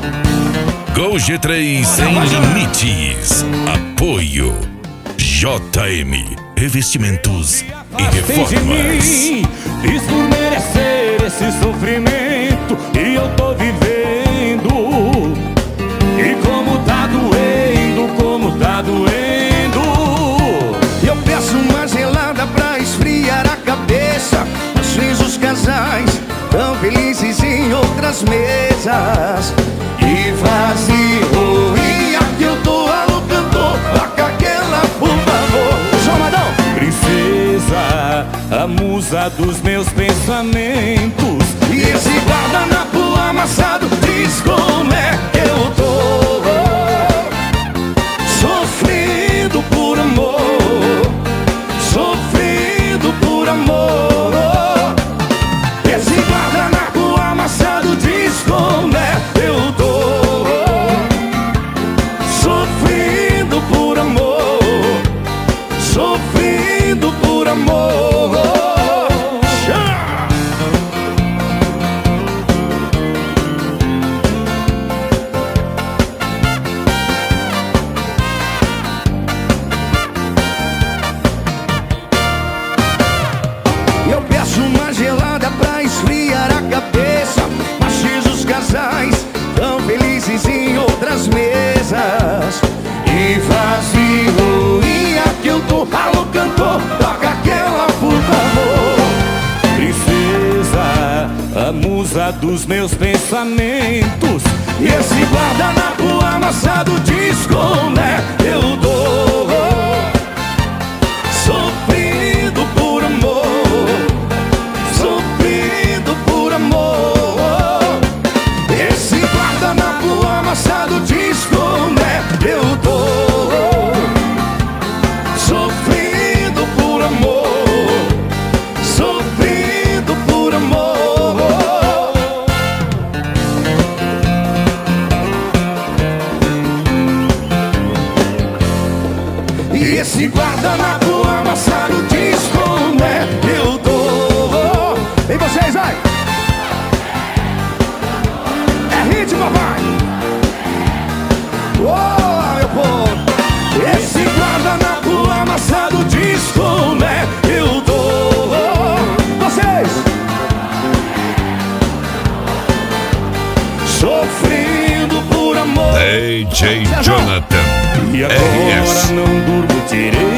Gol G3 sem limites. Apoio JM Revestimentos e Reformas. Fiz por merecer esse sofrimento e eu tô vivendo. E como tá doendo. Eu peço uma gelada pra esfriar a cabeça. Às vezes os casais tão felizes em outras mesas. E vazio, e aqui eu tô alô cantor. Toca aquela, por favor. Chamadão! Princesa, a musa dos meus pensamentos. E esse guardanapo amassado diz como é que eu tô. Sofrendo por amor, sofrendo por amor. Esse guardanapo amassado diz como é que eu tô. Sofrendo por amor, sofrendo por amor. Eu peço uma gelada pra esfriar a cabeça. Mas os casais tão felizes em outras mesas. E vazio, e aqui eu tô, alô cantor, toca aquela, por favor. Princesa, a musa dos meus pensamentos. E esse guardanapo amassado diz como é que eu dou. Sofrendo por amor, sofrendo por amor. Esse guardanapo amassado diz como é que eu dou. Sofrendo por amor, sofrendo por amor. E esse guardanapo amassado diz como é que eu dou. E vocês, vai! É ritmo, papai! Oh, meu povo! Esse guardanapo amassado diz como é que eu dou. Vocês! Sofrendo por amor. DJ Jonathan E agora RS. não durmo direito.